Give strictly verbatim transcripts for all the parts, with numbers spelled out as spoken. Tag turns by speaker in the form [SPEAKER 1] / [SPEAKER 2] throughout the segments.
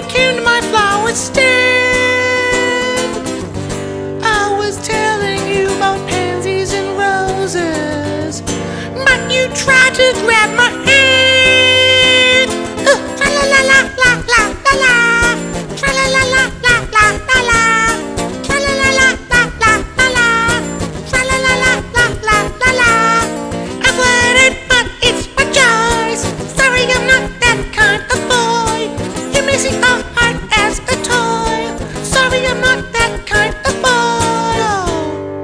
[SPEAKER 1] you came to my flower stand. I was telling you about pansies and roses, but you tried to grab my hand. Uh, tra la la la la la la la, tra la la la la la la la, tra la la la la la la la, tra la la la la la la la. I've let it, but it's my choice. Sorry, I'm not that kind of boy. You're missing a heart as a toy. Sorry, I'm not that kind of boy. Oh.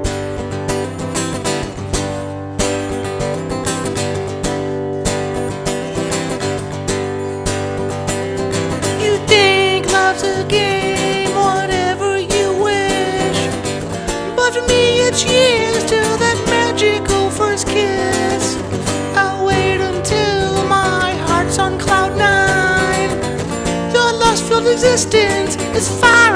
[SPEAKER 1] You think love's a game, whatever you wish, but for me it's years till that magical first kiss. I'll wait until my heart's on cloud nine. Your lust-filled existence is fire.